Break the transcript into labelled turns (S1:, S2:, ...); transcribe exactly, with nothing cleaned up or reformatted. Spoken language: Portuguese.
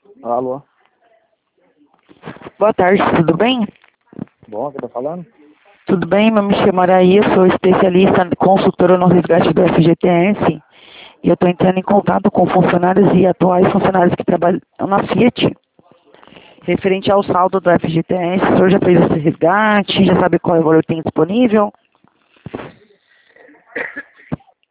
S1: Alô?
S2: Boa tarde, tudo bem?
S1: Bom, quem tá falando?
S2: Tudo bem, eu me chamo Araí, eu sou especialista, consultora no resgate do F G T S e eu estou entrando em contato com funcionários e atuais funcionários que trabalham na Fiat, referente ao saldo do F G T S. O senhor já fez esse resgate, já sabe qual é o valor que tem disponível?